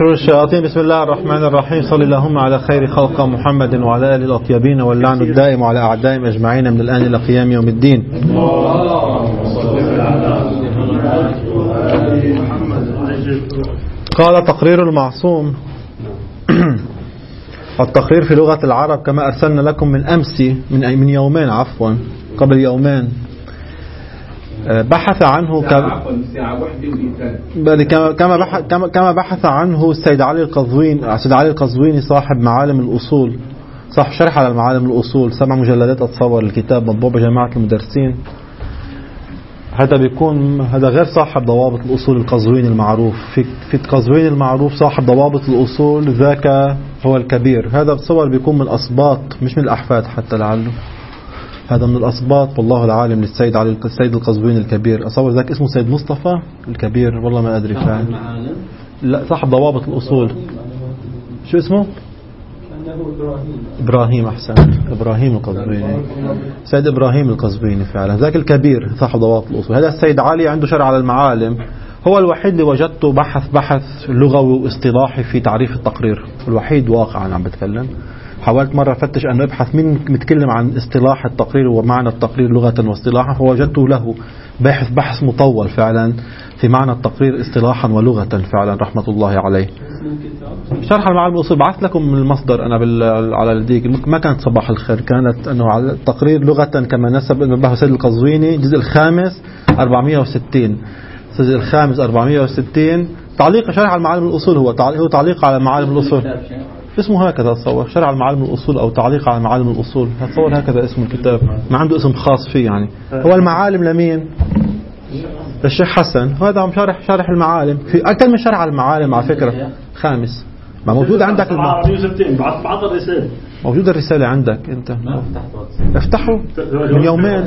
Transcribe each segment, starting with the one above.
شرور الشياطين. بسم الله الرحمن الرحيم. صلى اللهم على خير خلق محمد وعلى آله الأطيبين، واللعن الدائم على أعدائهم أجمعين من الآن إلى قيام يوم الدين. قال تقرير المعصوم. التقرير في لغة العرب كما أرسلنا لكم من أمس من يومين قبل يومين بحث عنه كما بحث عنه السيد علي القزويني صاحب معالم الأصول، صاحب شرح على معالم الأصول، 7 مجلدات أتصور الكتاب مطبوع بجماعة المدرسين. هذا غير صاحب ضوابط الأصول القزويني المعروف. في القزويني المعروف صاحب ضوابط الأصول ذاك هو الكبير. هذا بتصور بيكون من الأصباط مش من الأحفاد حتى لعله، هذا من الأصباط والله العالم للسيد علي السيد القزويني الكبير. أصور ذاك اسمه سيد مصطفى الكبير، والله ما أدري فعلا. لا، صاحب ضوابط الأصول. شو اسمه؟ إبراهيم. أحسن، إبراهيم القزويني، سيد إبراهيم القزويني فعلا ذاك الكبير صاحب ضوابط الأصول. هذا السيد علي عنده شرح على المعالم، هو الوحيد اللي وجدته بحث لغوي واصطلاحي في تعريف التقرير، الوحيد واقعا عم بتكلم. حاولت مرة فتش أن أبحث مين متكلم عن اصطلاح التقرير ومعنى التقرير لغة واصطلاحا، فوجدته له بحث مطول فعلا في معنى التقرير اصطلاحا ولغة فعلا رحمة الله عليه. شرح المعالم الأصول بعث لكم من المصدر أنا على الديك، ما كانت صباح الخير، كانت أنه على التقرير لغة كما نسب أنه سيد القزويني الجزء الخامس 460، الجزء الخامس 460. تعليق شرح على المعالم الأصول هو تعليق على معالم الأصول، اسمه هكذا أتصور، شرح على معالم الأصول أو تعليق على معالم الأصول، أتصور هكذا اسم الكتاب، ما عنده اسم خاص فيه يعني. هو المعالم لمين؟ للشيخ حسن، وهذا عم شارح المعالم في أكثر من شرح على المعالم على فكرة. خامس ما موجود عندك بعض الرسالة، موجودة الرسالة عندك أنت، افتحوا من يومين.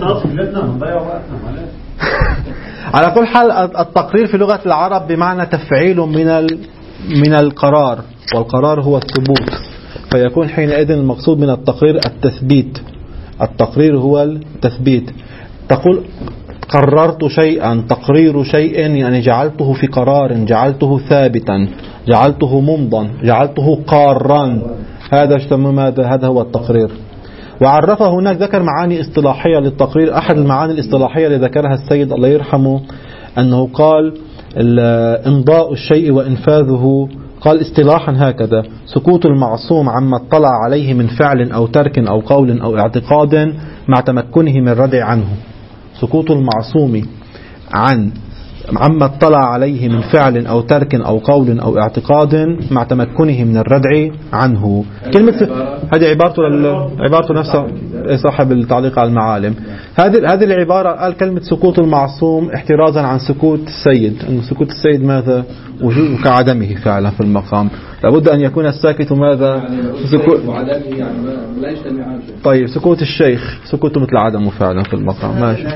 على كل حال التقرير في لغة العرب بمعنى تفعيل من القرار، والقرار هو الثبوت، فيكون حينئذ المقصود من التقرير التثبيت. التقرير هو التثبيت. تقول قررت شيئا، تقرير شيء يعني جعلته في قرار، جعلته ثابتا، جعلته ممضا، جعلته قارا. هذا هذا هو التقرير. وعرفه هناك، ذكر معاني اصطلاحية للتقرير. أحد المعاني الاصطلاحية اللي ذكرها السيد الله يرحمه أنه قال إمضاء الشيء وإنفاذه، قال اصطلاحا هكذا: سكوت المعصوم عما اطلع عليه من فعل أو ترك أو قول أو اعتقاد مع تمكنه من الردع عنه. سكوت المعصوم عما اطلع عليه من فعل أو ترك أو قول أو اعتقاد مع تمكنه من الردع عنه. كلمة هذه عبارته نفسها صاحب التعليق على المعالم. هذه العبارة قال كلمة سكوت المعصوم احترازا عن سكوت السيد، أن سكوت السيد ماذا؟ وجود كعدمه فعلا في المقام. لابد أن يكون الساكت ماذا؟ طيب سكوت الشيخ سكوته مثل عدمه فعلا في المقام. ماشي.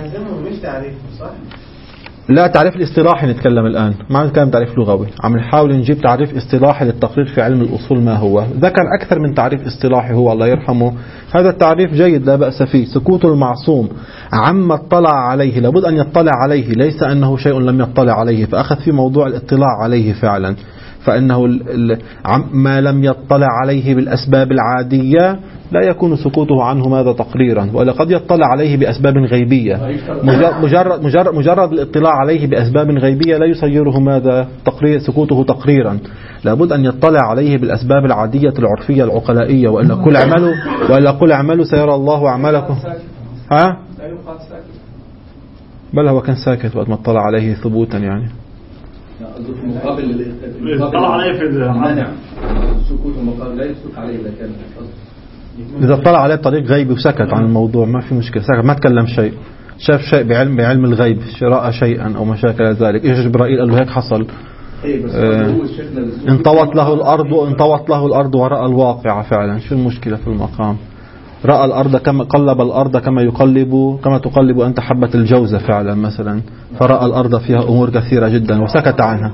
لا، تعريف الاصطلاحي نتكلم الآن، ما نتكلم تعريف لغوي، عم نحاول نجيب تعريف اصطلاحي للتقرير في علم الأصول ما هو. ذكر أكثر من تعريف اصطلاحي هو الله يرحمه، هذا التعريف جيد لا بأس فيه. سكوت المعصوم عما اطلع عليه، لابد أن يطلع عليه، ليس أنه شيء لم يطلع عليه، فأخذ في موضوع الاطلاع عليه فعلا، فإنه ما لم يطلع عليه بالأسباب العادية لا يكون سكوته عنه ماذا؟ تقريرا. ولا قد يطلع عليه بأسباب غيبية، مجرد الاطلاع عليه بأسباب غيبية لا يصيره ماذا؟ تقرير، سكوته تقريرا. لابد أن يطلع عليه بالأسباب العادية العرفية العقلائية، وإلا قل اعملوا سيرى الله أعمالكم. بل هو كان ساكت وقت ما اطلع عليه ثبوتا يعني. طلع عليه في المنع سكوت المقابل لا يسكت عليه إذا طلع عليه طريق غيبي وسكت عن الموضوع ما في مشكلة، سكت ما تكلم شيء، شاف شيء بعلم الغيب، رأى شيئا أو مشاكل ذلك، إيش جبرائيل قال له هيك حصل، انطوت له الأرض ورأى الواقع فعلا. شو المشكلة في المقام؟ رأى الأرض كما قلب الأرض كما تقلب أنت حبة الجوزة فعلا مثلا، فرأى الأرض فيها أمور كثيرة جدا وسكت عنها.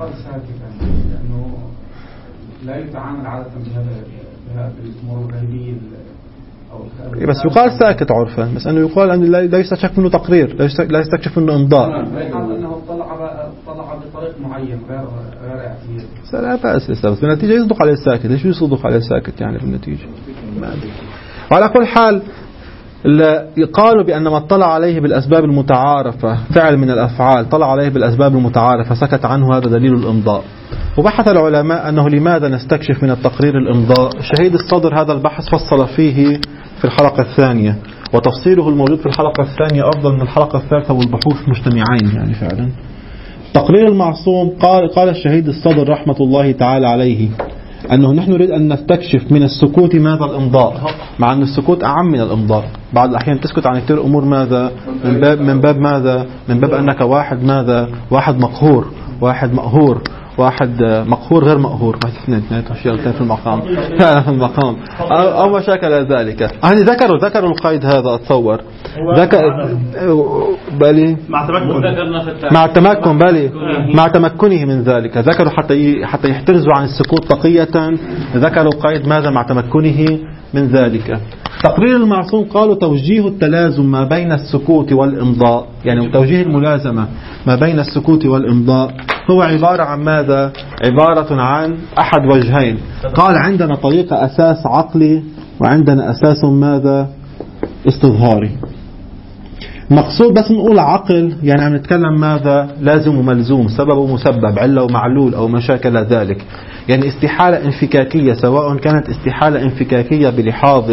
لا يتعامل عادة بهذا الأمور الغيبية بس يقال ساكت عرفا، بس أنه يقال أن لا يستكشف منه تقرير، لا يستكشف منه إمضاء. أنه طلع صادق معين غير اعتياد. لا بأس بس بالنتيجة يصدق عليه الساكت. ليش يصدق عليه الساكت يعني بالنتيجة؟ ما أدري. وعلى كل حال قالوا بأن ما اطلع عليه بالأسباب المتعارفة فعل من الأفعال طلع عليه بالأسباب المتعارفة سكت عنه، هذا دليل الإمضاء. وبحث العلماء أنه لماذا نستكشف من التقرير الإمضاء. شهيد الصدر هذا البحث فصل فيه في الحلقة الثانية، وتفصيله الموجود في الحلقة الثانية أفضل من الحلقة الثالثة والبحوث مجتمعين يعني فعلا. تقرير المعصوم قال الشهيد الصدر رحمة الله تعالى عليه أنه نحن نريد أن نستكشف من السكوت ماذا الإمضاء، مع أن السكوت أعم من الإمضاء. بعض الأحيان تسكت عن كثير أمور ماذا من باب ماذا، من باب أنك واحد ماذا، واحد مقهور، واحد مقهور، واحد مقهور غير مقهور، واحد اثنين أشياء في المقام في المقام أو ما شاكل ذلك. يعني ذكروا القيد هذا أتصور ذكر بالي مع التمكن بالي مع تمكنه من ذلك. ذكروا حتى يحترزوا عن السكوت تقية، ذكروا قيد ماذا مع تمكنه من ذلك. تقرير المعصوم قالوا توجيه التلازم ما بين السكوت والإمضاء، يعني توجيه الملازمة ما بين السكوت والإمضاء هو عبارة عن ماذا؟ عبارة عن أحد وجهين. قال عندنا طريقة أساس عقلي وعندنا أساس ماذا؟ استظهاري. مقصود بس نقول عقل يعني عم نتكلم ماذا؟ لازم وملزوم، سبب ومسبب، علة ومعلول أو ما شاكل ذلك. يعني استحالة انفكاكية، سواء كانت استحالة انفكاكية بلحاظ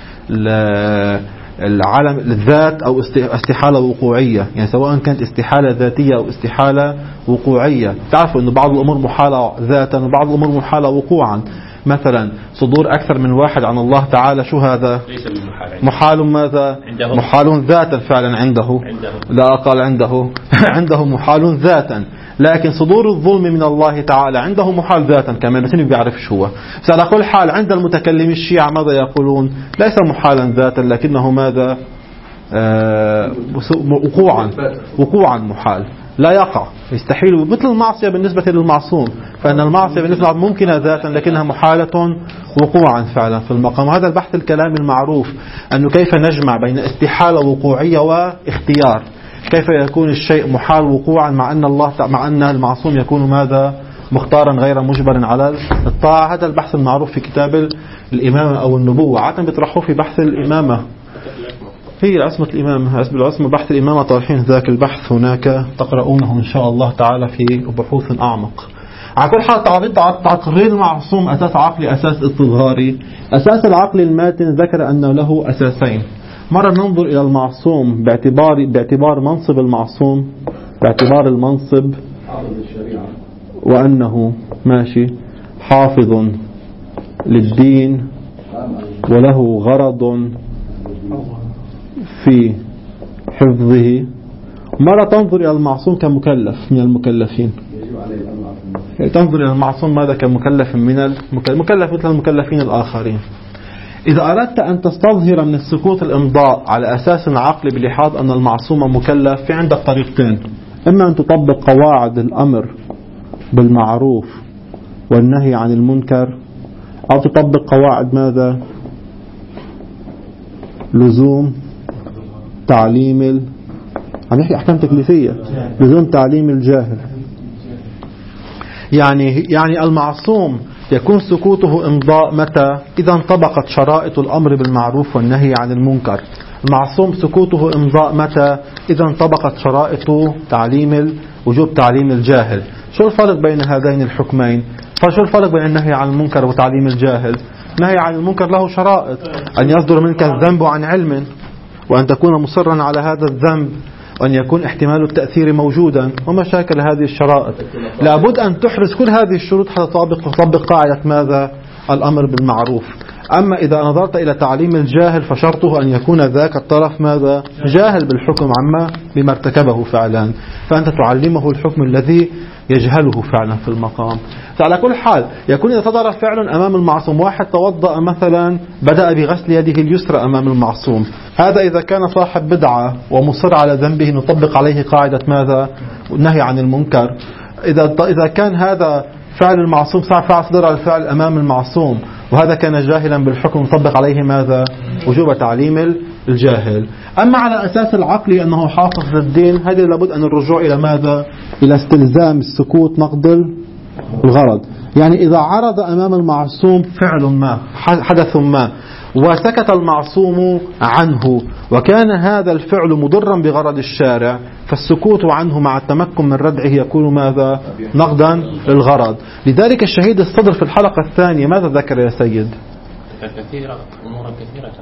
العالم الذات أو استحالة وقوعية، يعني سواء كانت استحالة ذاتية أو استحالة وقوعية. تعرفوا أن بعض الأمور محالة ذاتا وبعض الأمور محالة وقوعا. مثلا صدور أكثر من واحد عن الله تعالى شو هذا؟ محال ماذا؟ محال ذاتا فعلا عنده، لا قال عنده محال ذاتا. لكن صدور الظلم من الله تعالى عنده محال ذاتا كمان، بس ما بيعرفش هو. على كل حال عند المتكلم الشيعة ماذا يقولون؟ ليس محالا ذاتا لكنه ماذا؟ وقوعا محال لا يقع، يستحيل، مثل المعصية بالنسبة للمعصوم، فإن المعصية بالنسبة ممكنة ذاتا لكنها محالة وقوعا فعلا في المقام. هذا البحث الكلامي المعروف أنه كيف نجمع بين استحالة وقوعية واختيار، كيف يكون الشيء محال وقوعا مع أن المعصوم يكون ماذا؟ مختارا غير مجبر على الطاعة. هذا البحث المعروف في كتاب الإمامة أو النبوة، عادة بيطرحوه في بحث الإمامة، هي عصمة الإمامة، العصمة بحث الإمامة، طرحين ذاك البحث هناك تقرؤونه إن شاء الله تعالى في بحوث أعمق. على كل حال تقرير المعصوم أساس عقلي أساس استظهاري. أساس العقل الماتن ذكر أن له أساسين. مرة ننظر إلى المعصوم باعتبار منصب المعصوم، باعتبار المنصب وأنه ماشي حافظ للدين وله غرض في حفظه. مرة تنظر إلى المعصوم كمكلف من المكلفين، تنظر إلى المعصوم ماذا؟ كمكلف من المكلف مثل المكلفين الآخرين. إذا أردت أن تستظهر من السكوت الإمضاء على أساس عقلي بلحاظ أن المعصوم مكلف، في عندك طريقتين: إما أن تطبق قواعد الأمر بالمعروف والنهي عن المنكر، أو تطبق قواعد ماذا؟ لزوم تعليم عم نحكي أحكام تكليفية، لزوم تعليم الجاهل. يعني المعصوم يكون سكوته إمضاء متى؟ إذا انطبقت شرائط الأمر بالمعروف والنهي عن المنكر. المعصوم سكوته إمضاء متى؟ إذا انطبقت شرائط وجوب تعليم الجاهل. شو الفرق بين هذين الحكمين؟ فشو الفرق بين النهي عن المنكر وتعليم الجاهل؟ النهي عن المنكر له شرائط: أن يصدر منك الذنب عن علم، وأن تكون مصرا على هذا الذنب، وأن يكون احتمال التأثير موجودا، ومشاكل هذه الشرائط. لابد أن تحرز كل هذه الشروط حتى تطبق قاعدة ماذا؟ الأمر بالمعروف. أما إذا نظرت إلى تعليم الجاهل فشرطه أن يكون ذاك الطرف ماذا؟ جاهل بالحكم بما ارتكبه فعلا، فأنت تعلمه الحكم الذي يجهله فعلا في المقام. فعلى كل حال يكون إذا صدر فعل أمام المعصوم، واحد توضأ مثلا بدأ بغسل يده اليسرى أمام المعصوم، هذا إذا كان صاحب بدعة ومصر على ذنبه نطبق عليه قاعدة ماذا؟ النهي عن المنكر. إذا كان هذا فعل المعصوم صدر على الفعل أمام المعصوم وهذا كان جاهلا بالحكم نطبق عليه ماذا؟ وجوب تعليم الجاهل. أما على أساس العقلي أنه حافظ للدين، هذا لابد أن الرجوع إلى ماذا؟ إلى استلزام السكوت نقد الغرض. يعني إذا عرض أمام المعصوم فعل ما، حدث ما، وسكت المعصوم عنه وكان هذا الفعل مضرا بغرض الشارع، فالسكوت عنه مع التمكن من ردعه يكون ماذا؟ نقدا للغرض. لذلك الشهيد الصدر في الحلقة الثانية ماذا ذكر يا سيد؟ كثيرة، أمورا كثيرة.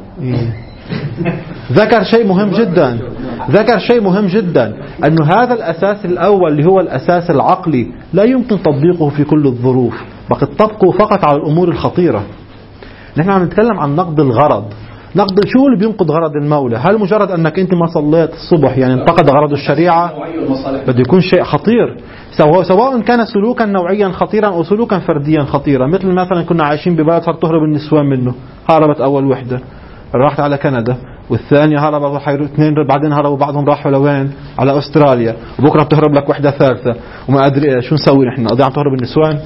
ذكر شيء مهم جدا، أن هذا الأساس الأول اللي هو الأساس العقلي لا يمكن تطبيقه في كل الظروف، بقى تطبقه فقط على الأمور الخطيرة. نحن عم نتكلم عن نقد الغرض. نقد شو اللي بينقض غرض المولى؟ هل مجرد أنك أنت ما صليت الصبح يعني انتقد غرض الشريعة؟ بده يكون شيء خطير، سواء كان سلوكا نوعيا خطيرا أو سلوكا فرديا خطيرا. مثلا كنا عايشين ببلد صارت تهرب النسوان منه، هربت أول وحدة راحت على كندا، والثانية هربوا اثنين، بعدين هربوا بعضهم راحوا لوين؟ على أستراليا، وبكرة بتهرب لك وحدة ثالثة وما أدري إيش. شو نسوي نحن؟ نقضي عم تهرب النسوان؟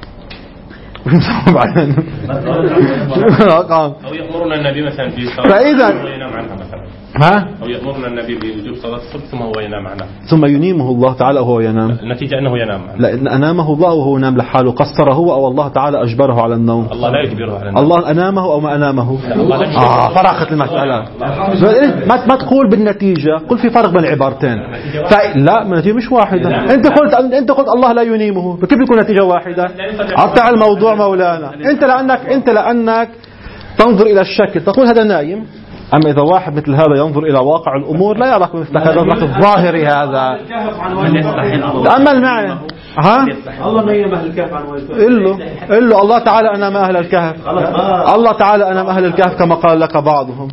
بعدين أو يأمرنا النبي مثلا في صلاة فإذا وينام عنها مثلا، أو يأمرنا النبي بوجوب صلاة الصبح ثم هو ينام عنها، ثم ينيمه الله تعالى وهو ينام. النتيجة أنه ينام عنها. لا، أنامه الله وهو ينام لحاله، قصر هو أو الله تعالى أجبره على النوم؟ الله لا يجبره على النوم. الله أنامه أو ما أنامه؟ فرقت المسألة. ما تقول بالنتيجة، قل في فرق بين العبارتين. لا، النتيجة مش واحدة. أنت قلت الله لا ينيمه، كيف يكون نتيجة واحدة؟ قطع الموضوع مولانا. أنت لأنك تنظر إلى الشكل تقول هذا نايم، أما إذا واحد مثل هذا ينظر إلى واقع الأمور لا يراك مثل هذا الظاهري. هذا تأمل معي. الله نيم أهل الكهف عن والده. قل له الله تعالى أنام أهل الكهف، الله تعالى أنام أهل الكهف كما قال لك بعضهم.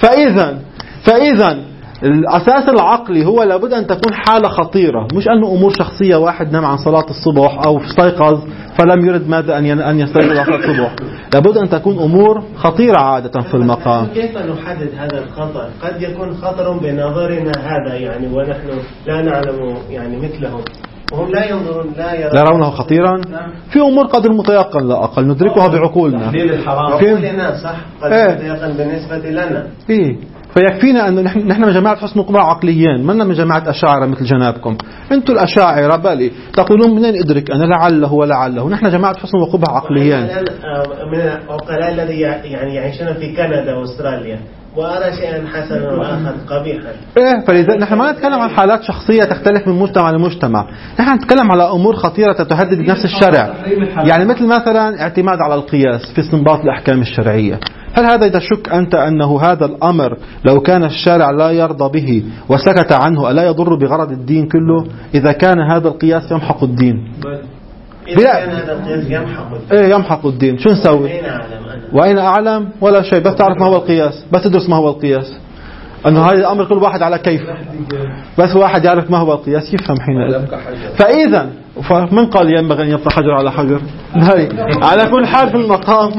فإذا الأساس العقلي هو لابد أن تكون حالة خطيرة، مش أنه أمور شخصية. واحد نام عن صلاة الصبح أو استيقظ فلم يرد ماذا أن يستيقظ صلاة الصبح. لابد أن تكون أمور خطيرة عادة في المقام. كيف نحدد هذا الخطر؟ قد يكون خطر بنظرنا هذا يعني، ونحن لا نعلم يعني مثلهم، وهم لا ينظرون لا يرونه خطيرا. في أمور قدر متيقن لا أقل ندركها بعقولنا. عقولنا صح قدر متيقن بالنسبة لنا. فيكفينا أن نحن من جماعة حسن قبعة عقليين، منا من جماعة أشاعرة مثل جنابكم. أنتم الأشاعرة بالي تقولون منين أدرك أنا لعله ولعله، نحن جماعة حسن وقبعة عقليين. من العقلاء الذي يعني يعيشون في كندا وأستراليا وأرى شيئا حسنا وآخر قبيحا. فلذلك نحن ما نتكلم عن حالات شخصية تختلف من مجتمع لمجتمع، نحن نتكلم على أمور خطيرة تهدد نفس الشرع. يعني مثلا اعتماد على القياس في استنباط الأحكام الشرعية. هل هذا تشك أنت أنه هذا الأمر لو كان الشارع لا يرضى به وسكت عنه ألا يضر بغرض الدين كله؟ إذا كان هذا القياس يمحق الدين. إذا كان هذا القياس يمحق الدين، شو نسوي؟ وأين أعلم ولا شيء، بس تعرف ما هو القياس، بس تدرس ما هو القياس، أنه هذا الأمر كل واحد على كيف، بس واحد يعرف ما هو القياس يفهم حينئذ. فإذا من قال ينبغي أن يبقى حجر على حجر؟ على كل حال في المقام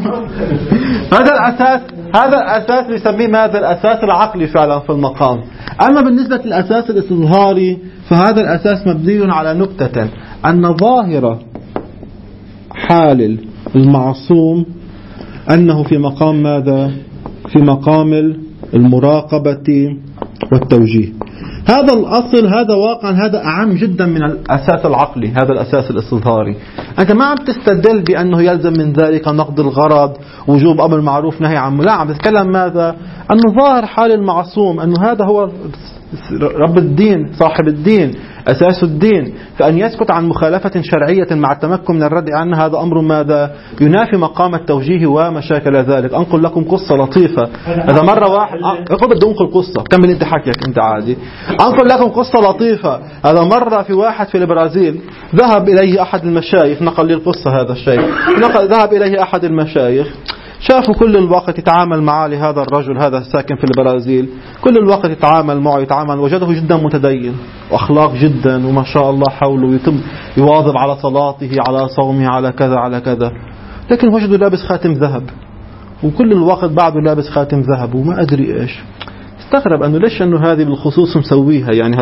هذا الأساس نسميه ماذا؟ الأساس العقلي فعلا في المقام. أما بالنسبة للأساس الاستظهاري فهذا الأساس مبني على نكتة، أن ظاهرة حال المعصوم أنه في مقام ماذا؟ في مقام المراقبة والتوجيه. هذا الأصل، هذا واقعا، هذا أعم جدا من الأساس العقلي، هذا الأساس الاستظهاري. أنت ما عم تستدل بأنه يلزم من ذلك نقد الغرض، وجوب أمر معروف نهي عن، لا، عم تتكلم ماذا؟ أنه ظاهر حال المعصوم أنه هذا هو رب الدين، صاحب الدين، أساس الدين، فأن يسكت عن مخالفة شرعية مع التمكن من الرد عنها هذا أمر ماذا؟ ينافي مقام التوجيه وما شاكل ذلك. أنقل لكم قصة لطيفة. هذا مرة واحد بدي أنقل قصة كمل أنت حكيك أنت عادي. أنقل لكم قصة لطيفة. هذا مرة في واحد في البرازيل ذهب إليه أحد المشايخ، نقل لي القصة هذا الشيخ، ذهب إليه أحد المشايخ، شافوا كل الوقت يتعامل معه لهذا الرجل، هذا الساكن في البرازيل، كل الوقت يتعامل معه، وجده جدا متدين وأخلاق جدا وما شاء الله حوله، ويتم يواظب على صلاته على صومه على كذا على كذا، لكن وجده لابس خاتم ذهب، وكل الوقت بعده لابس خاتم ذهب وما أدري إيش. استغرب أنه ليش أنه هذه بالخصوص مسويها، يعني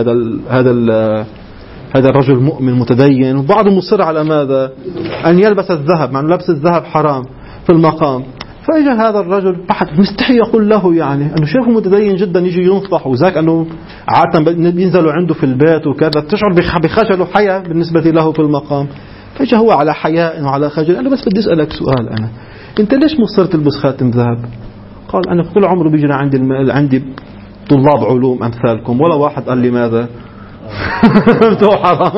هذا الرجل مؤمن متدين، وبعضه مصر على ماذا؟ أن يلبس الذهب، مع أنه لبس الذهب حرام في المقام. فإجا هذا الرجل مستحي يقول له يعني أنه شايفه متدين جدا يجي ينصح، وذاك أنه عادة بينزلوا عنده في البيت وكذا، تشعر بخجل وحياء بالنسبة له في المقام. فإجا هو على حياء وعلى خجل، قال له بس بدي أسألك سؤال، أنت ليش مصر تلبس خاتم ذهب؟ قال أنا كل عمره بيجري عندي طلاب علوم أمثالكم، ولا واحد قال لي ماذا؟ حرام.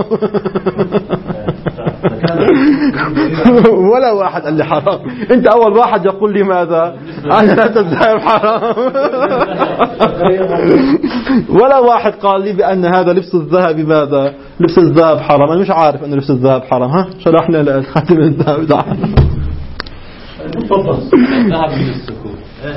ولا واحد قال لي حرام، انت اول واحد يقول لي ماذا؟ انا لا الذهب حرام. ولا واحد قال لي بان هذا لبس الذهب ماذا؟ لبس الذهب حرام. انا مش عارف ان لبس الذهب حرام. ها شرحنا لك خاتم الذهب ده حرام. الذهب من السكوت.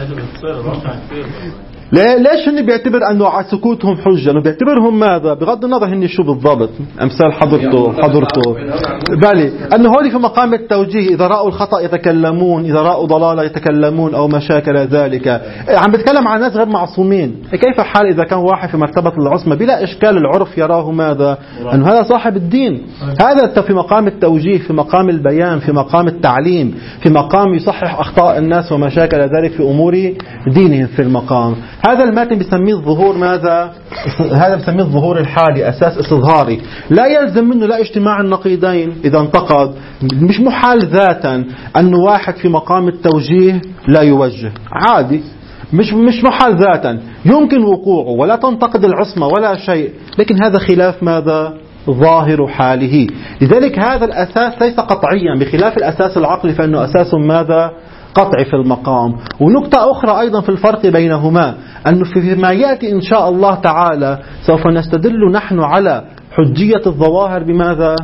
ليش هن بيعتبر انه على سكوتهم حجه؟ انه بيعتبرهم ماذا؟ بغض النظر هن شو بالضبط، امثال حضرته بالي انه هولي في مقام التوجيه، اذا راوا الخطا يتكلمون، اذا راوا ضلاله يتكلمون او ما شاكل ذلك. عم بتكلم عن ناس غير معصومين. كيف حال اذا كان واحد في مرتبه العصمه بلا اشكال العرف يراه ماذا؟ انه هذا صاحب الدين. هذا في مقام التوجيه، في مقام البيان، في مقام التعليم، في مقام يصحح اخطاء الناس وما شاكل ذلك في امور دينهم في المقام. هذا الماتن بسميه الظهور ماذا؟ هذا بسميه الظهور الحالي، أساس استظهاري. لا يلزم منه لا اجتماع النقيضين إذا انتقد. مش محال ذاتا أنه واحد في مقام التوجيه لا يوجه، عادي، مش محال ذاتا، يمكن وقوعه ولا تنتقد العصمة ولا شيء، لكن هذا خلاف ماذا؟ ظاهر حاله. لذلك هذا الأساس ليس قطعيا بخلاف الأساس العقلي، فإنه أساس ماذا؟ قطعي في المقام. ونقطة أخرى أيضا في الفرق بينهما، أنه فيما يأتي إن شاء الله تعالى سوف نستدل نحن على حجية الظواهر بماذا؟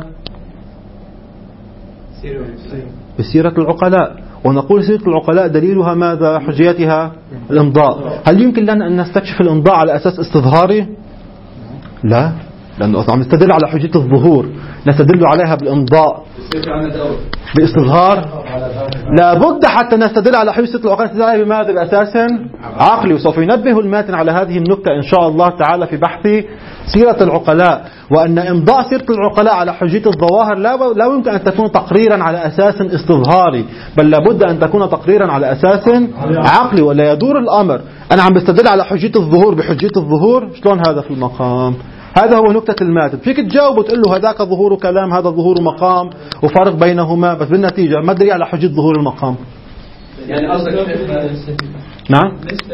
بسيرة العقلاء، ونقول سيرة العقلاء دليلها ماذا؟ حجيتها الإمضاء. هل يمكن لنا أن نستكشف الإمضاء على أساس استظهاري؟ لا، لأنه عم نستدل على حجية الظهور، نستدل عليها بالإمضاء باستظهار. لابد حتى نستدل على حجية العقلاء نستدل عليها بماذا؟ بأساس عقلي. وسوف ينبه الماتن على هذه النكتة إن شاء الله تعالى في بحث سيرة العقلاء، وأن إمضاء سيرة العقلاء على حجية الظواهر لا يمكن أن تكون تقريرا على أساس استظهاري، بل لابد أن تكون تقريرا على أساس عقلي، ولا يدور الأمر أنا عم بستدل على حجية الظهور بحجية الظهور. شلون هذا في المقام؟ هذا هو نكتة الماتن. فيك تجاوب وتقول له هذاك ظهور كلام، هذا ظهور مقام، وفرق بينهما، بس بالنتيجة ما دليل على حجية ظهور المقام. يعني قصدك نعم،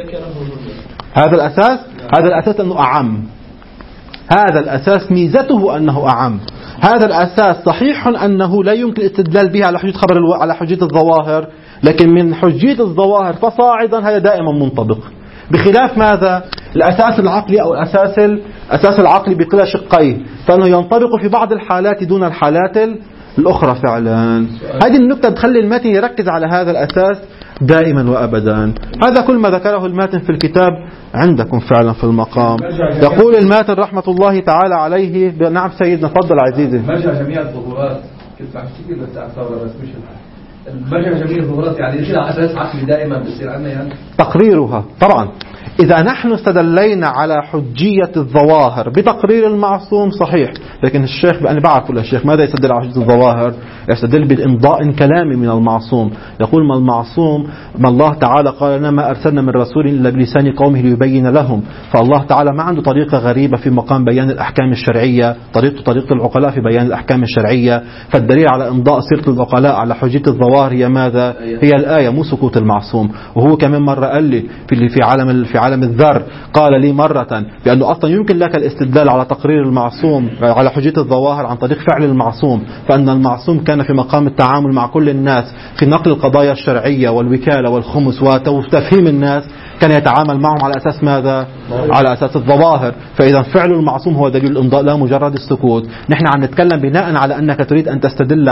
هذا الأساس أنه أعم. هذا الأساس ميزته أنه أعم. هذا الأساس صحيح أنه لا يمكن الاستدلال به على حجية على حجية الظواهر، لكن من حجية الظواهر فصاعدا هذا دائما منطبق، بخلاف ماذا؟ الأساس العقلي أو الأساس العقلي بكلا شقيه، فإنه ينطبق في بعض الحالات دون الحالات الأخرى فعلا. هذه النقطة تخلي الماتن يركز على هذا الأساس دائما وأبدا. هذا كل ما ذكره الماتن في الكتاب عندكم فعلا في المقام. يقول الماتن رحمة الله تعالى عليه. نعم سيدنا، تفضل عزيزي. مرجع جميع الظهورات كيف عم تشتكي بس مش مرجع جميع الظهورات يعني ليش على أساس عقلي دائما بصير عندنا يعني تقريرها طبعا. إذا نحن استدلينا على حجية الظواهر بتقرير المعصوم صحيح، لكن الشيخ أنا بعرف الشيخ ماذا يستدل على حجية الظواهر؟ يستدل بإمضاء كلامي من المعصوم. يقول ما المعصوم، ما الله تعالى قال لنا ما أرسلنا من رسول إلا بلسان قومه ليبين لهم. فالله تعالى ما عنده طريقة غريبة في مقام بيان الأحكام الشرعية، طريقة العقلاء في بيان الأحكام الشرعية. فالدليل على إمضاء سيرة العقلاء على حجية الظواهر هي ماذا؟ هي الآية، مو سكوت المعصوم. وهو كمان مرة قال لي في عالم الذر، قال لي مرة بأنه أصلا يمكن لك الاستدلال على تقرير المعصوم على حجية الظواهر عن طريق فعل المعصوم، فأن المعصوم كان في مقام التعامل مع كل الناس في نقل القضايا الشرعية والوكالة والخمس وتفهيم الناس، كان يتعامل معهم على أساس ماذا؟ على أساس الظواهر. فإذا فعل المعصوم هو دليل الإمضاء لا مجرد السكوت. نحن عم نتكلم بناء على أنك تريد أن تستدل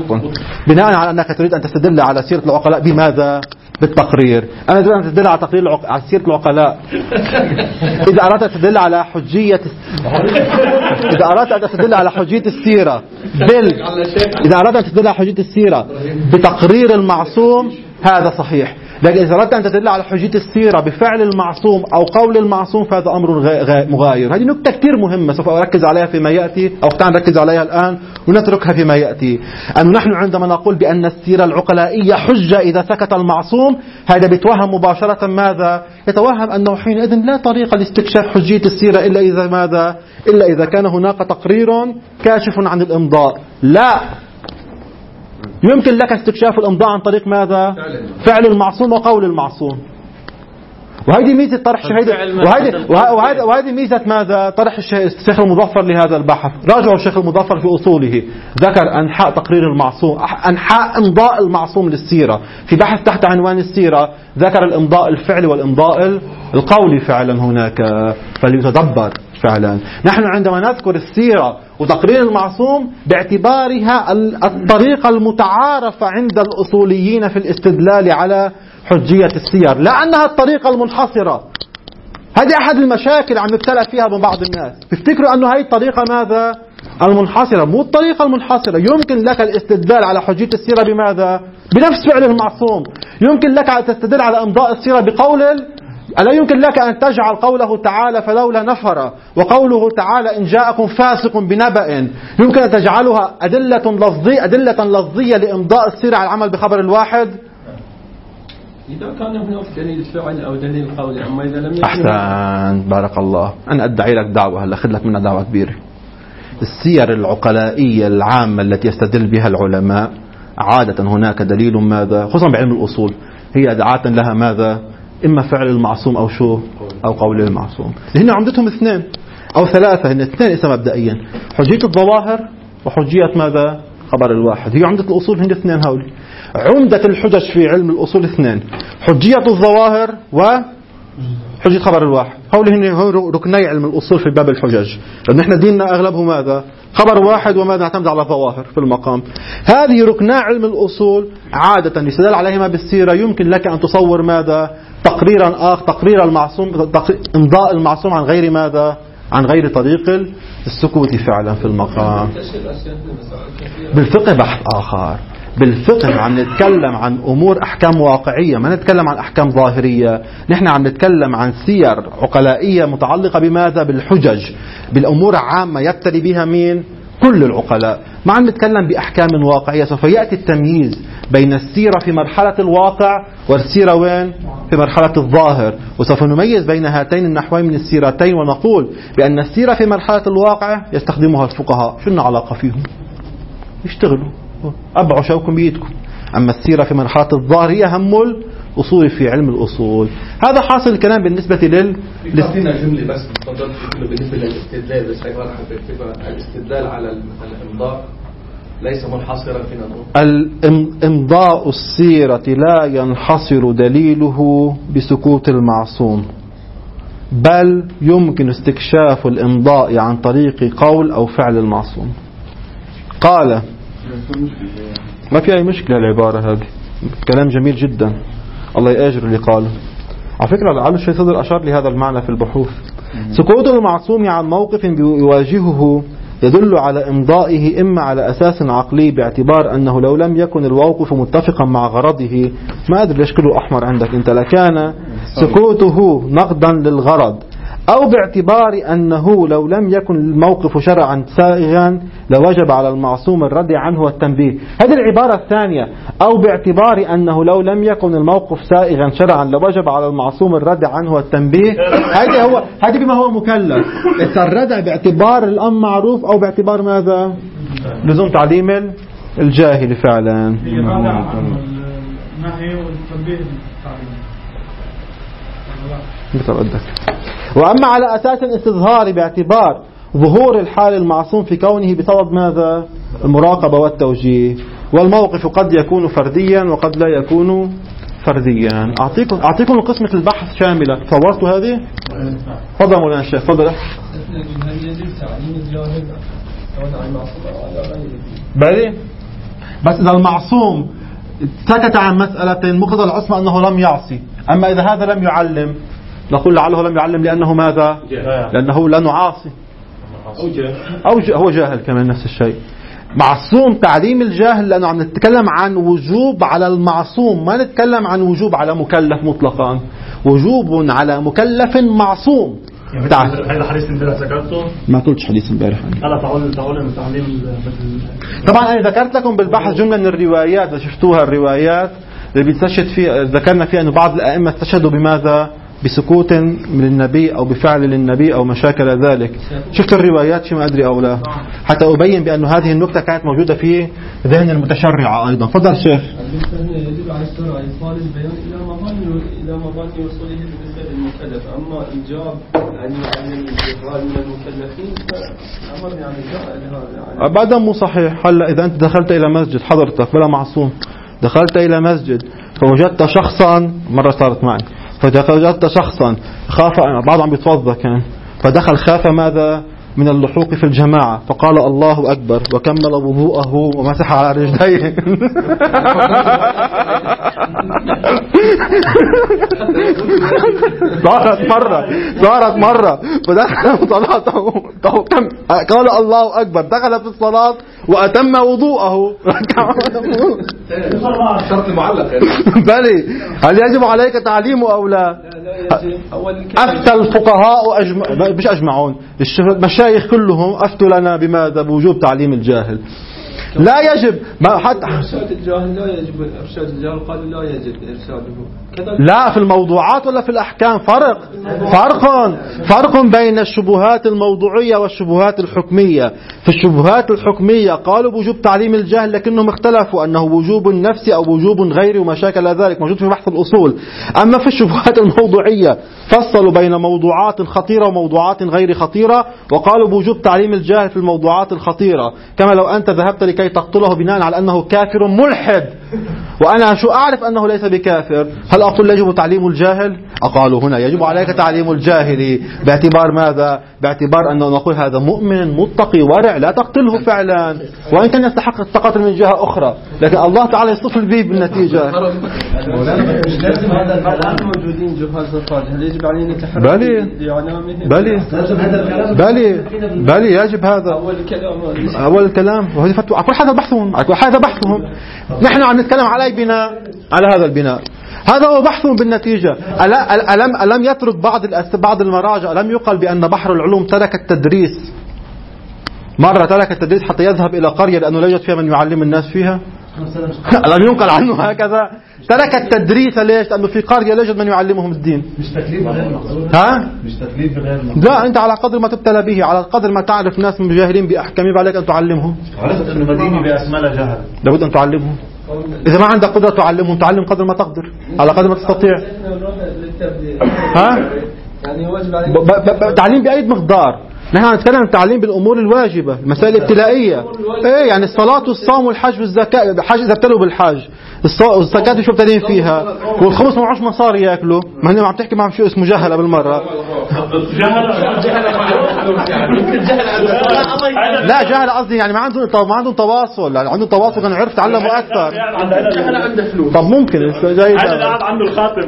على سيرة العقلاء بماذا؟ بالتقرير. أنا أريد أن أستدل على على سيرة العقلاء. إذا أردت أن تستدل على حجية السيرة إذا أردت أن تستدل على حجية السيرة بتقرير المعصوم هذا صحيح. لكن إذا أردت أن تدل على حجية السيرة بفعل المعصوم أو قول المعصوم فهذا أمر مغاير. هذه نكتة كثير مهمة سوف أركز عليها فيما يأتي، أو تعال نركز عليها الآن ونتركها فيما يأتي. أن نحن عندما نقول بأن السيرة العقلائية حجة إذا سكت المعصوم، هذا بيتوهم مباشرة ماذا؟ يتوهم أنه حينئذ لا طريقة لاستكشاف حجية السيرة إلا إذا ماذا؟ إلا إذا كان هناك تقرير كاشف عن الإمضاء. لا، يمكن لك استكشاف الإمضاء عن طريق ماذا؟ فعل المعصوم وقول المعصوم. وهذه ميزة طرح وهذه ميزة ماذا؟ طرح الشيخ المظفر لهذا البحث. راجعوا الشيخ المظفر في أصوله، ذكر أنحاء تقرير المعصوم، أنحاء إمضاء المعصوم للسيرة. في بحث تحت عنوان السيرة ذكر الإمضاء الفعلي والإمضاء القولي فعلا هناك، فليتدبر فعلا. نحن عندما نذكر السيرة وتقرير المعصوم باعتبارها الطريقة المتعارفة عند الأصوليين في الاستدلال على حجية السير، لا أنها الطريقة المنحصرة. هذه أحد المشاكل عم نبتلى فيها من بعض الناس، بيفتكروا أنه هذه الطريقة ماذا؟ المنحصرة. مو الطريقة المنحصرة. يمكن لك الاستدلال على حجية السيرة بماذا؟ بنفس فعل المعصوم. يمكن لك أن تستدل على إمضاء السيرة بقول، ألا يمكن لك أن تجعل قوله تعالى فلولا نفر وقوله تعالى إن جاءكم فاسق بنبأ، يمكن أن تجعلها أدلة لفظية لإمضاء السيرة على العمل بخبر الواحد؟ إذا كان هناك دليل فعل أو دليل قول، أما إذا لم يكن. أحسن، بارك الله. أنا أدعي لك دعوة هلا، أخذ لك منها دعوة كبيرة. السير العقلائية العامة التي يستدل بها العلماء عادة هناك دليل ماذا؟ خصوصا بعلم الأصول، هي عادة لها ماذا؟ إما فعل المعصوم أو شو؟ أو قول المعصوم. هنا عمدتهم اثنين أو ثلاثة، هن اثنين اسم مبدئيا: حجية الظواهر وحجية ماذا؟ خبر الواحد. هي عمدة الأصول هن اثنين هؤلاء. عمدة الحجج في علم الأصول اثنين: حجية الظواهر وحجية خبر الواحد. هؤلاء هن ركني علم الأصول في باب الحجج، لأن احنا ديننا أغلبه ماذا؟ خبر واحد، وماذا؟ نعتمد على ظواهر في المقام. هذه ركنا علم الأصول عادة يستدل عليهما بالسيرة. يمكن لك أن تصور ماذا؟ تقريرا آخر، تقرير المعصوم، إمضاء المعصوم عن غير ماذا؟ عن غير طريق السكوت فعلا في المقام. بالفقه بحث آخر. بالفقه عم نتكلم عن أمور أحكام واقعية، ما نتكلم عن أحكام ظاهرية. نحن عم نتكلم عن سير عقلائية متعلقة بماذا؟ بالحجج، بالأمور عامة يبتلي بها مين؟ كل العقلاء. ما عم نتكلم بأحكام واقعية. سوف يأتي التمييز بين السيرة في مرحلة الواقع والسيرة وين؟ في مرحلة الظاهر. وسوف نميز بين هاتين النحوين من السيرتين ونقول بأن السيرة في مرحلة الواقع يستخدمها الفقهاء. شو علاقة فيهم؟ يشتغلوا، أبعوا شوكم بيدكم. أما السيرة في مرحلة الظاهر هي أهم الأصول في علم الأصول. هذا حاصل الكلام بالنسبة فينا جملة بس تفضلت بالنسبة للاستدلال، بس هيك واضح الاستدلال على الإمضاء ليس منحصرا فينا نقول. إمضاء السيرة لا ينحصر دليله بسكوت المعصوم، بل يمكن استكشاف الإمضاء عن طريق قول أو فعل المعصوم. قال ما في أي مشكلة العبارة هذه، كلام جميل جدا، الله يأجر اللي قاله. على فكرة لعل الشيخ صدر أشار لهذا المعنى في البحوث. سكوت المعصوم عن موقف يواجهه يدل على إمضائه إما على أساس عقلي باعتبار أنه لو لم يكن الموقف متفقا مع غرضه، ما أدري ليش كله أحمر عندك أنت، لكان سكوته نقدا للغرض، أو باعتبار أنه لو لم يكن الموقف شرعا سائغا لوجب على المعصوم الرد عنه والتنبيه. هذه العبارة الثانية، أو باعتبار أنه لو لم يكن الموقف سائغا شرعا لوجب على المعصوم الرد عنه والتنبيه، هذه بما هو مكلف. الرد باعتبار الأمر معروف أو باعتبار ماذا؟ لزوم تعليم الجاهل فعلا. النهي والتنبيه وأما على أساس الاستظهار باعتبار ظهور الحال المعصوم في كونه بسبب ماذا؟ المراقبة والتوجيه. والموقف قد يكون فرديا وقد لا يكون فرديا. أعطيكم قسمة البحث شاملة. تصورتوا هذه؟ تفضل مولانا الشيخ. تفضل. بلي بس إذا المعصوم سكت عن مسألتين مقتضى العصمة أنه لم يعصي، أما إذا هذا لم يعلم نقول لعله لم يعلم لأنه ماذا؟ لأنه لا نعاصي، أو هو جاهل كمان نفس الشيء. معصوم تعليم الجاهل، لأنه عم نتكلم عن وجوب على المعصوم، ما نتكلم عن وجوب على مكلف مطلقا، وجوب على مكلف معصوم. هذا حديث امبارح ذكرته؟ ما قلتش حديث امبارح. هلا تعال من تعليم طبعا انا ذكرت لكم بالبحث جمله من الروايات، اذا شفتوها الروايات اللي بيستشهد فيها، ذكرنا فيها انه بعض الائمه استشهدوا بماذا؟ بسكوت من النبي او بفعل للنبي او ما شاكل ذلك. شفت الروايات شو ما ادري او لا، حتى ابين بان هذه النكته كانت موجوده في ذهن المتشرعه ايضا. تفضل شيخ. يجب على الشرع ايصال البيان الى مظن وصوله بالنسبه للمكلف، اما ايجاب ان يعلم الجهال من المكلفين فامر يعني جاء بعد مو صحيح. هلا اذا انت دخلت الى مسجد حضرتك بلا معصوم، دخلت الى مسجد فوجدت شخصا، مره صارت معي، فوجدت شخصا خاف، بعض عم بيتوضا كان، فدخل خاف ماذا؟ من اللحوق في الجماعة، فقال الله أكبر وكمل وضوءه ومسح على رجليه. صارت مرة فدخل صلاته قال الله أكبر، دخل في الصلاة وأتم وضوءه. شرط معلق. بلي، هل يجب عليك تعليمه أو لا؟ أفتى الفقهاء مش أجمعون، المشايخ كلهم أفتوا لنا بماذا؟ بوجوب تعليم الجاهل. لا يجب، ما حتى إرشاد الجاهل لا يجب، إرشاد الجاهل قالوا لا يجب إرشاده. لا، في الموضوعات ولا في الأحكام فرق بين الشبهات الموضوعية والشبهات الحكمية. في الشبهات الحكمية قالوا بوجوب تعليم الجاهل، لكنهم اختلفوا أنه وجوب نفسي أو وجوب غيري وما شاكل ذلك، موجود في بحث الأصول. أما في الشبهات الموضوعية فصلوا بين موضوعات خطيرة وموضوعات غير خطيرة، وقالوا بوجوب تعليم الجاهل في الموضوعات الخطيرة، كما لو أنت ذهبت لكي تقتله بناء على أنه كافر ملحد، وأنا شو أعرف أنه ليس بكافر، هل أقول يجب تعليم الجاهل؟ أقالوا هنا يجب عليك تعليم الجاهل باعتبار ماذا؟ باعتبار أنه نقول هذا مؤمن متقي ورع لا تقتله فعلا، وإن كان يستحق التقاتل من جهة أخرى، لكن الله تعالى يصطفل به بالنتيجة. مش لازم هذا الكلام موجودين جهاز الصالح، هل يجب علينا تحرر بلي يجب هذا أول الكلام، وهذه فتوى. هذا بحثهم نحن عم نتكلم على بناء على هذا البناء، هذا هو بحثهم بالنتيجة. ألم يترك بعض المراجع، ألم يقل بأن بحر العلوم ترك التدريس، مرة ترك التدريس حتى يذهب إلى قرية لأنه لا يوجد فيها من يعلم الناس فيها؟ ألم ينقل عنه هكذا؟ ترك التدريس ليش؟ لأنه في قرية لا يوجد من يعلمهم الدين. مش تكليف غير مقصود. مش تكليف غير مقصود. لا، أنت على قدر ما تبتلى به، على قدر ما تعرف ناس مجاهلين بأحكام عليك أن تعلمهم. عرفت أنه مديني بأسمالة جهل، لابد أن تعلمهم. إذا ما عندك قدرة تعلمهم، تعلم قدر ما تقدر، على قدر ما تستطيع. تعليم بأي مقدار. نحن نتكلم عن التعليم بالأمور الواجبة، المسائل الابتلائية. يعني الصلاة والصوم والحج والزكاة. الحج إذا ابتلوا بالحج، الزكاة شو ابتلين فيها، والخمس معوش مصاري ياكلوا، ما هن عم تحكي معهم شو اسمه جهلة بالمرة. لا جهل قصدي يعني ما عندهم تواصل، يعني عندهم تواصل كانوا عرف تعلموا أكثر. طب ممكن عنده الخاتم.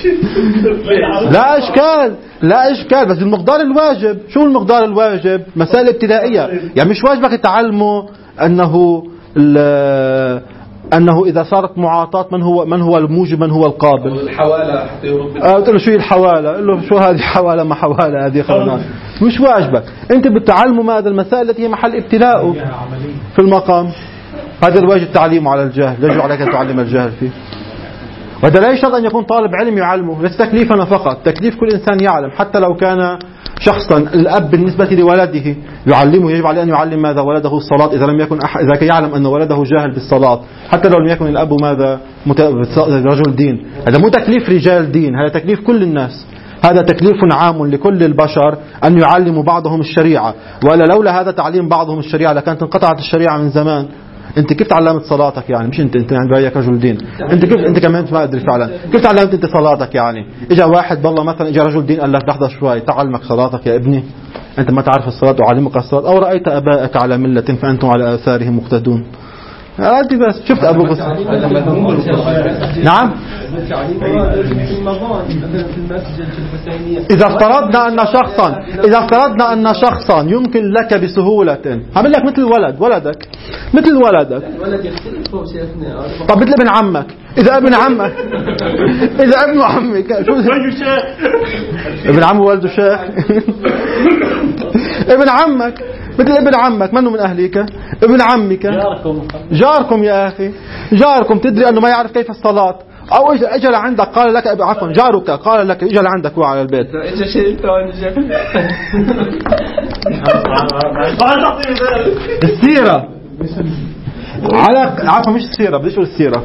لا إشكال، بس المقدار الواجب. شو المقدار الواجب؟ مسائل ابتدائية، يعني مش واجبك تعلمه أنه إذا صارت معاطاة من هو الموجب من هو القابل. الحوالة حتى يرد. قلت له شو الحوالة؟ قل له شو هذه حوالة ما حوالة هذه خلنا. مش واجبك أنت بتعلمه ماذا؟ المسائل التي هي محل ابتلاءه في المقام، هذا الواجب تعليمه على الجاهل، يجب عليك أن تعلم الجاهل فيه. وهذا لا يشترط أن يكون طالب علم يعلمه، ليس تكليفنا فقط، تكليف كل إنسان يعلم، حتى لو كان شخصا الأب بالنسبة لولده يعلمه، يجب عليه أن يعلم ماذا؟ ولده الصلاة، إذا كان يعلم أن ولده جاهل بالصلاة، حتى لو لم يكن الأب ماذا؟ رجل دين. هذا مو تكليف رجال دين، هذا تكليف كل الناس، هذا تكليف عام لكل البشر أن يعلموا بعضهم الشريعة، ولا لولا هذا تعليم بعضهم الشريعة لكانت انقطعت الشريعة من زمان. انت كيف تعلمت صلاتك يعني؟ مش انت يعني برايك رجل دين، انت كيف انت كمان ما ادري فعلا كيف تعلمت انت صلاتك يعني؟ اجى واحد بالله مثلا اجى رجل دين قال لك لحظه شوي تعلمك صلاتك يا ابني، انت ما تعرف الصلاه اعلمك الصلاه، او رايت ابائك على مله فانتم على اثارهم مقتدون. هذه بس شفت ابو بس. نعم يعني في المغاني مثلا في المسجد في الحسينية. إذا افترضنا أن شخصا يمكن لك بسهولة عمل لك مثل ولدك الولد يختلف هو شيخنا. طب مثل ابن عمك، إذا ابن عمك شو ابن عمه والده شيخ ابن عمك مثل ابن عمك منه من أهلك، ابن عمك جاركم يا أخي، جاركم تدري أنه ما يعرف كيف الصلاة، أو إجا لعندك قال لك عفوا جارك قال لك إجا لعندك هو على البيت السيرة على عفوا مش السيرة، بديش أقول السيرة،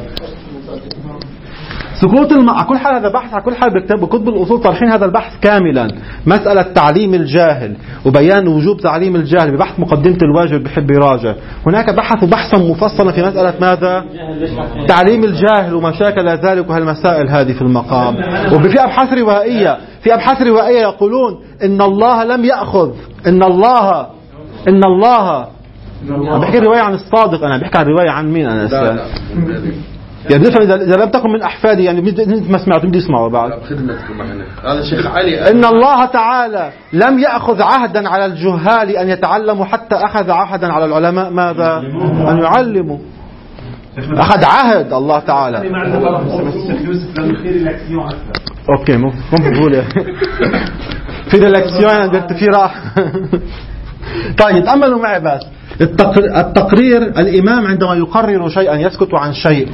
سكوت على كل حال هذا بحث، على كل حال بكتب الأصول طرحين هذا البحث كاملا، مسألة تعليم الجاهل وبيان وجوب تعليم الجاهل ببحث مقدمة الواجب بحب يراجع. هناك بحثا مفصلا في مسألة ماذا؟ تعليم الجاهل وما شاكل ذلك وهالمسائل هذه في المقام. وفي أبحاث روائية يقولون إن الله لم يأخذ إن الله أنا بحكي رواية عن الصادق، أنا بحكي عن رواية عن مين أنا أسأل يعني إذا لم تكن من أحفادي يعني ما سمعتم بدي يسمعوا بعد. هذا الشيخ علي إن الله تعالى لم يأخذ عهدا على الجهال أن يتعلموا حتى أخذ عهدا على العلماء ماذا؟ أن يعلموا. أخذ عهد الله تعالى. أوكي ممكن تقول في دلكسيون درت في راح. طيب تأملوا معي بس التقرير. الإمام عندما يقرر شيئا يسكت عن شيء.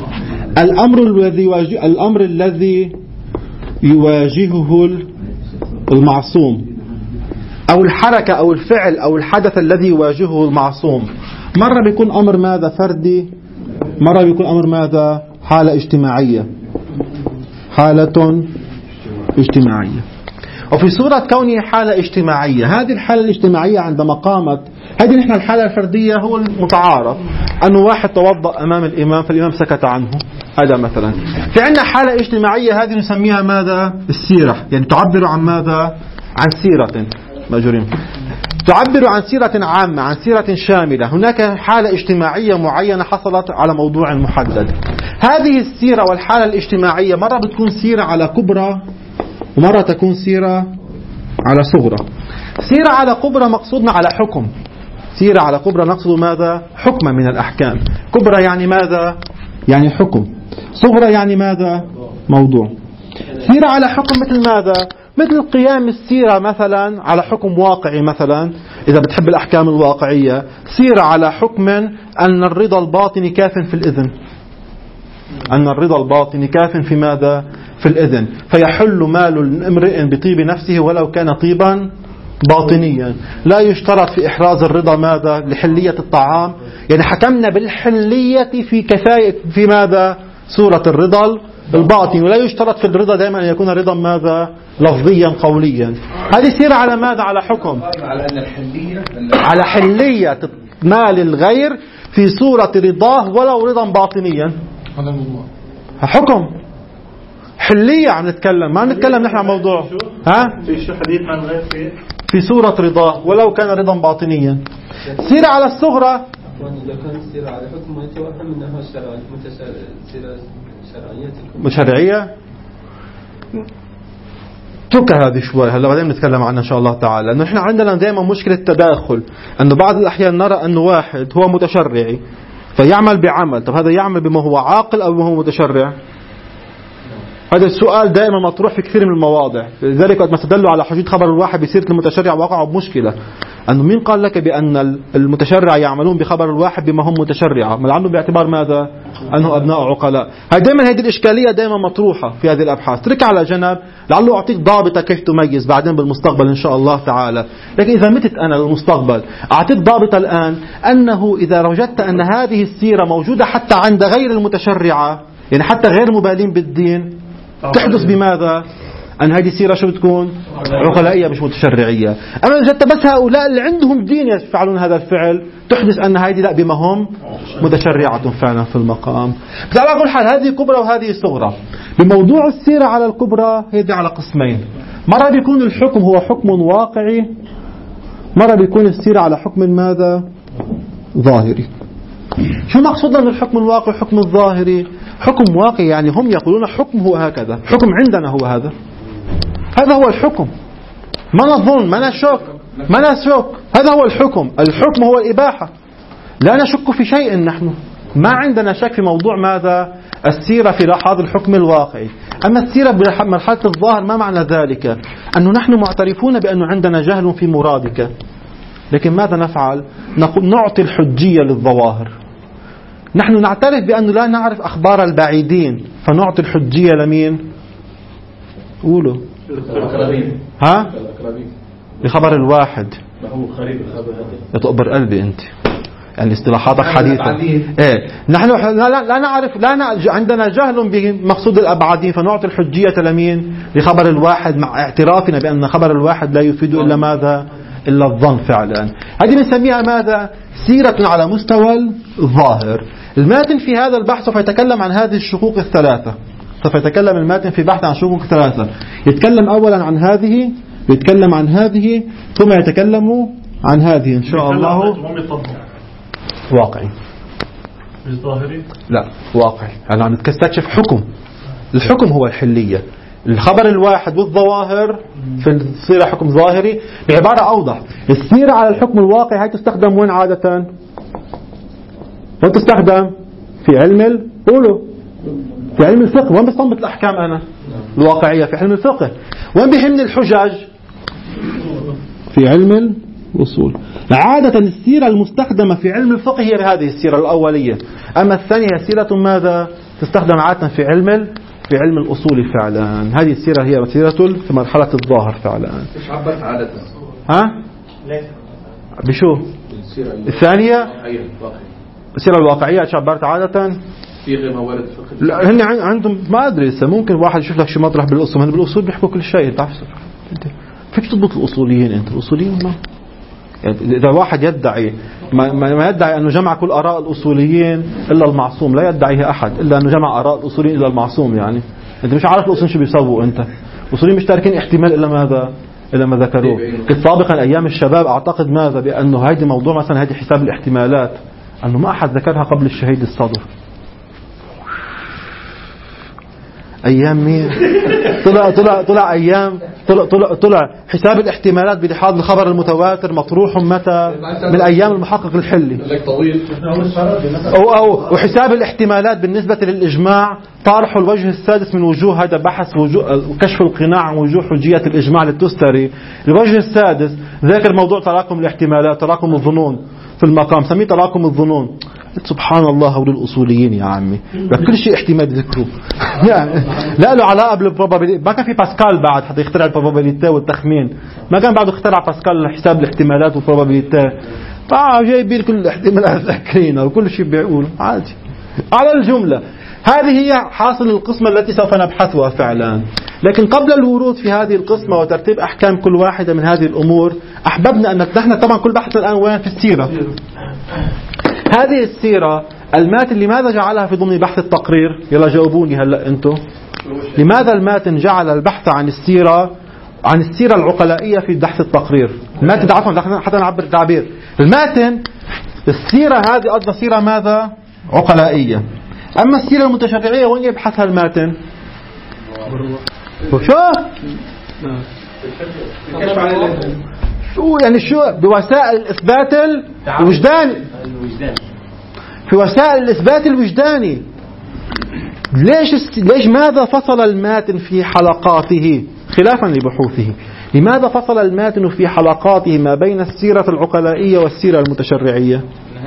الأمر الذي يواجهه المعصوم أو الحركة أو الفعل أو الحدث الذي يواجهه المعصوم مرة بيكون أمر ماذا فردي، مرة بيكون أمر ماذا حالة اجتماعية، حالة اجتماعية. وفي صورة كونه حالة اجتماعية، هذه الحالة الاجتماعية عندما قامت، هذه نحن الحالة الفردية هو المتعارف أنه واحد توضأ أمام الإمام فالإمام سكت عنه، هذا مثلا. في عندنا حالة اجتماعية هذه نسميها ماذا؟ السيرة، يعني تعبر عن ماذا؟ عن سيرة مأجورين، تعبر عن سيرة عامة، عن سيرة شاملة. هناك حالة اجتماعية معينة حصلت على موضوع محدد. هذه السيرة والحالة الاجتماعية مرة بتكون سيرة على كبرى ومرة تكون سيرة على صغرى. سيرة على كبرى مقصودنا على حكم، سيرة على كبرى نقصد ماذا؟ حكما من الأحكام. كبرى يعني ماذا؟ يعني حكم. صغرى يعني ماذا؟ موضوع. سيرة على حكم مثل ماذا؟ مثل قيام السيرة مثلا على حكم واقعي، مثلا إذا بتحب الأحكام الواقعية سيرة على حكم أن الرضا الباطني كاف في الإذن، أن الرضا الباطني كاف في ماذا؟ في الإذن، فيحل مال امرئ بطيب نفسه ولو كان طيبا باطنيا. لا يشترط في إحراز الرضا ماذا؟ لحلية الطعام، يعني حكمنا بالحلية في كفاية في ماذا؟ صورة الرضا الباطن، ولا يشترط في الرضا دائما أن يكون رضا ماذا؟ لفظيا قوليا. هذه سيرة على ماذا؟ على حكم، على حلية مال الغير في صورة رضاه ولو رضا باطنيا. حكم حلية عم نتكلم، ما نتكلم نحن عن موضوع في شو حديث عن غير في صورة رضاه ولو كان رضا باطنيا. سيرة على الصغرى إذا كانت السيرة على حكم يتوهم أنها شرعية ترك هذه شوي، هلا بعدين نتكلم عنها إن شاء الله تعالى. لأنه إحنا عندنا دائما مشكلة تداخل، أنه بعض الأحيان نرى أنه واحد هو متشرعي فيعمل بعمل، طب هذا يعمل بما هو عاقل أو بما هو متشرع؟ هذا السؤال دائما مطروح في كثير من المواضع. لذلك وقت ما استدلوا على حجية خبر الواحد بسيرة المتشرع وقعوا بمشكلة، أنه مين قال لك بأن المتشرع يعملون بخبر الواحد بما هم متشرعة؟ ما عنده باعتبار ماذا؟ أنه أبناء عقلاء. هذه الإشكالية دائما مطروحة في هذه الأبحاث. ترك على جنب، لعله أعطيك ضابطة كيف تميز بعدين بالمستقبل إن شاء الله تعالى. لكن إذا متت أنا للمستقبل أعطيك ضابطة الآن، أنه إذا وجدت أن هذه السيرة موجودة حتى عند غير المتشرعة، يعني حتى غير مبالين بالدين، تحدث بماذا؟ أن هذه السيرة شو بتكون؟ عقلائية مش متشرعية. أما وجدت بس هؤلاء اللي عندهم دين يفعلون هذا الفعل، تحدث أن هذه لا بما هم متشرعة فعلا في المقام. بس على كل حال هذه كبرى وهذه صغرى. بموضوع السيرة على الكبرى هذه على قسمين، مرة بيكون الحكم هو حكم واقعي، مرة بيكون السيرة على حكم ماذا؟ ظاهري. شو مقصودنا من الحكم الواقعي والحكم الظاهري؟ حكم واقعي يعني هم يقولون حكم هو هكذا، حكم عندنا هو هذا، هذا هو الحكم، ما نظن، ما نشك، هذا هو الحكم. الحكم هو الإباحة، لا نشك في شيء، نحن ما عندنا شك في موضوع ماذا؟ السيرة في لحاظ الحكم الواقعي. أما السيرة بمرحلة الظاهر ما معنى ذلك؟ أنه نحن معترفون بأنه عندنا جهل في مرادك، لكن ماذا نفعل؟ نعطي الحجية للظواهر. نحن نعترف بأنه لا نعرف أخبار البعيدين، فنعطي الحجية لمين؟ قولوا ها؟ لخبر الواحد. يتقبر قلبي أنت، يعني اصطلاحاتك حديثة. إيه، نحن لا نعرف، عندنا جهل بمقصود الأبعادين، فنعطي الحجية لمين؟ لخبر الواحد، مع اعترافنا بأن خبر الواحد لا يفيد إلا ماذا؟ إلا الظن فعلا. هذه بنسميها ماذا؟ سيرة على مستوى الظاهر. الماتن في هذا البحث سوف يتكلم عن هذه الشقوق الثلاثة، سوف يتكلم الماتن في بحث عن شقوق ثلاثة. يتكلم أولا عن هذه، يتكلم عن هذه، ثم يتكلم عن هذه إن شاء الله. واقعي مش ظاهري؟ لا واقعي، يعني عم نستكشف حكم. الحكم هو الحلية. الخبر الواحد والظواهر في السيرة حكم ظاهري. بعبارة أوضح، السيرة على الحكم الواقعي هي تستخدم وين عادة؟ وين تستخدم؟ في علم قولوا في علم الفقه. وين بستنبط الأحكام أنا الواقعية؟ في علم الفقه. وين بيهمني الحجج؟ في علم الأصول. عادة السيرة المستخدمة في علم الفقه هي هذه السيرة الأولية. أما الثانية سيرة ماذا؟ تستخدم عادة في علم الأصول فعلا. هذه السيرة هي سيرة في مرحلة الظاهر فعلا. ايش عبرت عادة؟ ها؟ بشو؟ الثانية السيرة الواقعية ايش عبرت عادة؟ في غير موارد الفقه. لا هن عندهم ما أدري، ممكن واحد يشوف لك شو مطرح بالأصول. هن بالأصول بيحكوا كل شيء. تعرف فيك تضبط الأصوليين أنت؟ الأصوليين ما يعني إذا واحد يدعي ما يدعي أنه جمع كل آراء الأصوليين إلا المعصوم، لا يدعيه أحد إلا أنه جمع آراء الأصوليين إلا المعصوم. يعني أنت مش عارف الأصوليين شو بيسووا. أنت الأصوليين مش تاركين احتمال إلا ماذا؟ إلا ما ذكروه. كنت سابقا أيام الشباب أعتقد ماذا؟ بأنه هذا موضوع مثلا هذه حساب الاحتمالات أنه ما أحد ذكرها قبل الشهيد الصدر. أيام مين؟ طلع أيام طلع حساب الاحتمالات بلحاظ الخبر المتواتر مطروح متى؟ من أيام المحقق الحلي. أو وحساب الاحتمالات بالنسبة للإجماع طارح الوجه السادس من وجوه. هذا بحث كشف القناع عن وجوه حجية الإجماع للتستري. الوجه السادس ذاكر موضوع تراكم الاحتمالات، تراكم الظنون في المقام، سميه تراكم الظنون. سبحان الله هؤلاء الأصوليين يا عمي كل شيء احتمال ذكره. يعني لا له علاقة بالبروبابيليتي. ما كان في باسكال بعد حتى يخترع البروبابيليتي والتخمين. ما كان بعده اخترع باسكال حساب الاحتمالات والبروبابيليتي. جايبين كل الاحتمالات ذاكرينها وكل شيء بيقول عادي على الجملة. هذه هي حاصل القسمة التي سوف نبحثها فعلا. لكن قبل الورود في هذه القسمة وترتيب أحكام كل واحدة من هذه الأمور، أحببنا أن نحن طبعا كل بحث الآن وين في السيرة. هذه السيرة الماتن لماذا جعلها في ضمن بحث التقرير؟ يلا جاوبوني هلأ أنتم. لماذا الماتن جعل البحث عن السيرة العقلائية في بحث التقرير؟ الماتن عفوا حتى نعبر التعبير. الماتن السيرة هذه قصدها سيرة ماذا؟ عقلائية. أما السيرة المتشرعية وين يبحثها الماتن؟ شو يعني شو بوسائل الإثبات الوجداني. في وسائل الإثبات الوجداني. ليش ماذا فصل الماتن في حلقاته خلافا لبحوثه؟ لماذا فصل الماتن في حلقاته ما بين السيرة العقلائية والسيرة المتشرعية؟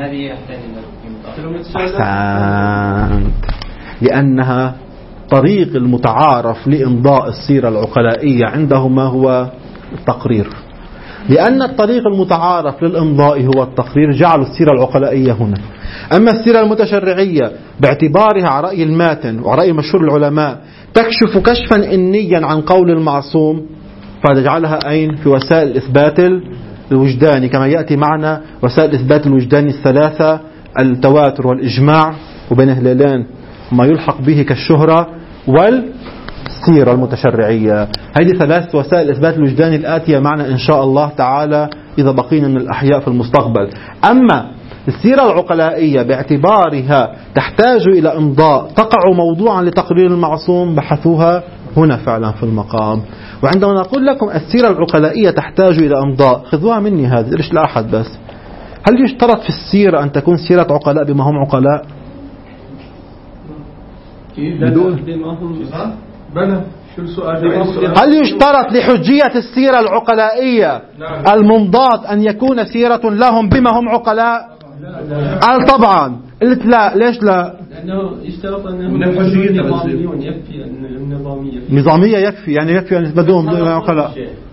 أحسنت. لأنها طريق المتعارف لإمضاء السيرة العقلائية عندهما هو التقرير. لأن الطريق المتعارف للإمضاء هو التقرير جعلوا السيرة العقلائية هنا. أما السيرة المتشرعية باعتبارها على رأي الماتن وعلى مشهور العلماء تكشف كشفا إنيا عن قول المعصوم، فجعلها أين؟ في وسائل الإثبات الوجداني، كما يأتي معنا وسائل الإثبات الوجداني الثلاثة: التواتر والإجماع وبين هلالين ما يلحق به كالشهرة والسيرة المتشرعية. هذه ثلاث وسائل الإثبات الوجداني الآتية معنا إن شاء الله تعالى إذا بقينا من الأحياء في المستقبل. أما السيرة العقلائية باعتبارها تحتاج إلى إمضاء تقع موضوعا لتقرير المعصوم بحثوها هنا فعلا في المقام. وعندما نقول لكم السيرة العقلائية تحتاج إلى إمضاء، خذوها مني هذه ليش لا أحد بس. هل يشترط في السيرة أن تكون سيرة عقلاء بما هم عقلاء؟ هل يشترط لحجية السيرة العقلائية الممضاة أن يكون سيرة لهم بما هم عقلاء؟ قال طبعا. قلت لا. ليش لا؟ لأنه يشترط أنه يكفي نظامية يكفي، يعني يكفي أن بدون عقلاء.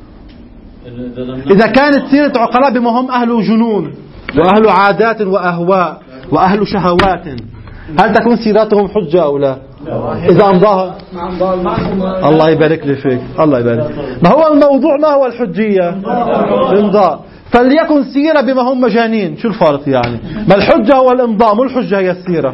إذا كانت سيرة عقلاء بما هم أهل جنون وأهل عادات وأهواء وأهل شهوات، هل تكون سيراتهم حجة أو لا؟ إذا أمضاها الله يبارك لي فيك، الله يبارك. ما هو الموضوع؟ ما هو الحجية؟ الإمضاء. فليكن سيرة بما هم مجانين، شو الفرق يعني؟ ما الحجة هو الإمضاء، مو الحجة هي السيرة.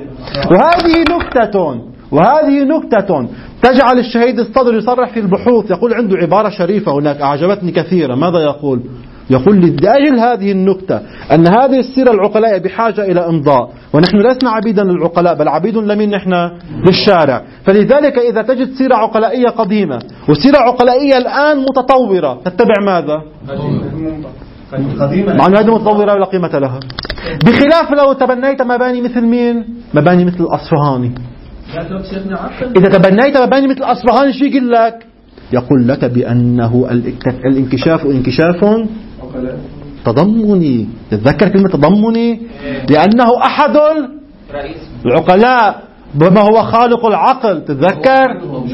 وهذه نكتة تجعل الشهيد الصدر يصرح في البحوث، يقول عنده عبارة شريفة هناك أعجبتني كثيرا. ماذا يقول؟ يقول لأجل هذه النكتة أن هذه السيرة العقلاء بحاجة إلى إمضاء، ونحن لسنا عبيدا للعقلاء بل عبيد لمن نحن؟ للشارع. فلذلك إذا تجد سيرة عقلائية قديمة وسيرة عقلائية الآن متطورة تتبع ماذا؟ مع أن هذه متطورة ولا قيمة لها، بخلاف لو تبنيت مباني مثل مين؟ مباني مثل الأصفهاني. إذا تبنيت مباني مثل الأصفهاني شو يقول لك؟ يقول لك بأنه الانكشاف انكشاف تضمني. تتذكر كلمة تضمني؟ لأنه أحد العقلاء بما هو خالق العقل. تتذكر؟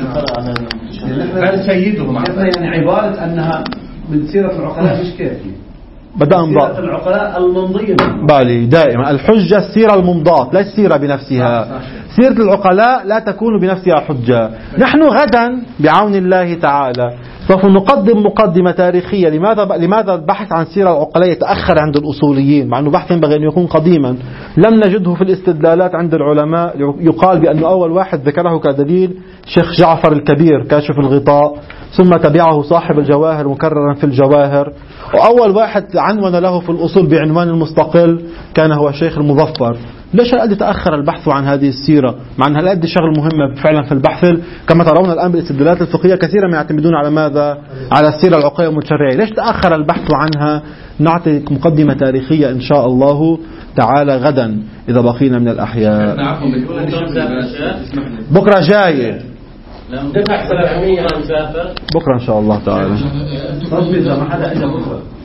سيدهم يعني عبارة أنها من سيرة العقلاء مش كافية، بدأ انضاء العقلاء الممضية بالي دائما. الحجة السيرة الممضاة لا السيرة بنفسها. سيرة العقلاء لا تكون بنفسها حجة. نحن غدا بعون الله تعالى سوف نقدم مقدمة تاريخية لماذا البحث عن سيرة العقلاء يتأخر عند الأصوليين، مع أنه بحث ينبغي أن يكون قديما. لم نجده في الاستدلالات عند العلماء. يقال بأنه أول واحد ذكره كدليل شيخ جعفر الكبير كاشف الغطاء، ثم تبعه صاحب الجواهر مكررا في الجواهر، وأول واحد عنون له في الأصول بعنوان المستقل كان هو الشيخ المظفر. ليش هالقد تأخر البحث عن هذه السيرة مع أن هالقد شغل مهمة فعلا في البحث؟ كما ترون الآن بالاستدلالات الفقهية كثيرا ما يعتمدون على ماذا؟ على السيرة العقلية المتشرعية. ليش تأخر البحث عنها؟ نعطي مقدمة تاريخية إن شاء الله تعالى غدا إذا بقينا من الأحياء. بكرة جاي بكرة إن شاء الله تعالى.